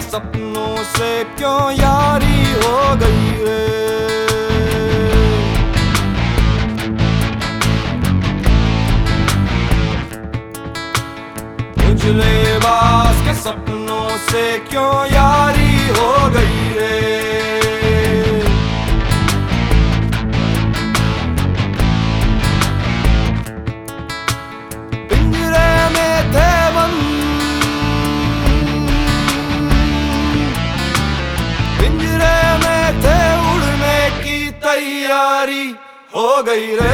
के सपनों से क्यों यारी हो गई रे। उजले बास के सपनों से क्यों यारी हो गई रे। पिंजरे में थे बंद, पिंजरे में थे, उड़ने की तैयारी हो गई रे।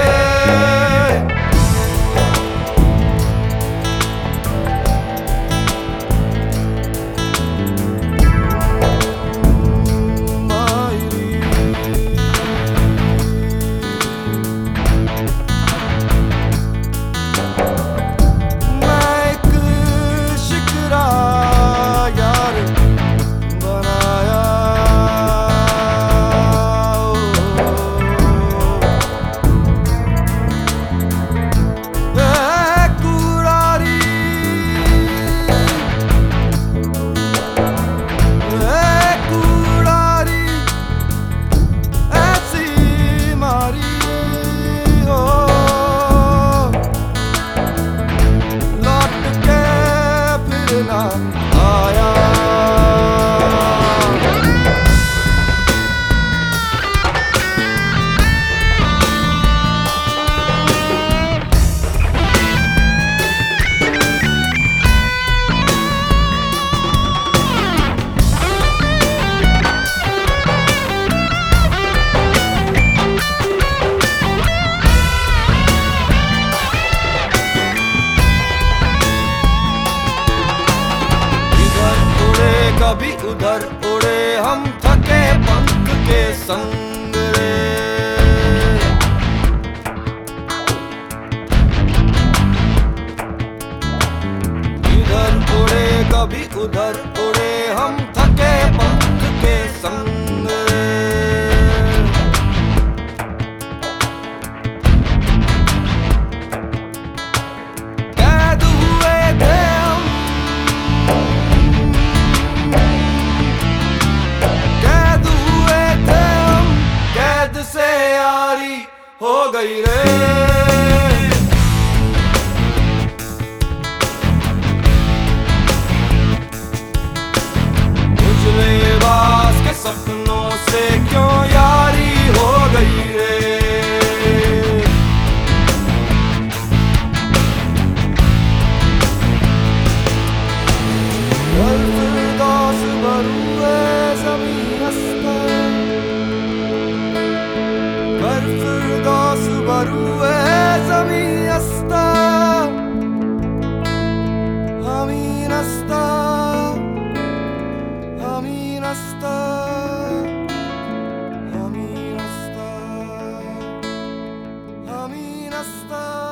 कभी उधर उड़े हम थके पंख के संग रे। इधर उड़े कभी उधर उड़े हम थके पंख के संग रे। कैद हुए थे हम, से यारी हो गई रे। उजले बास के सपनों से क्यों यारी हो गई रे। फिरदौस बरूए ज़मीं अस्तर, फिरदौस बरूए ज़मीं अस्तर, आमीन अस्तर, आमीन अस्तर, आमीन अस्तर, आमीन अस्तर।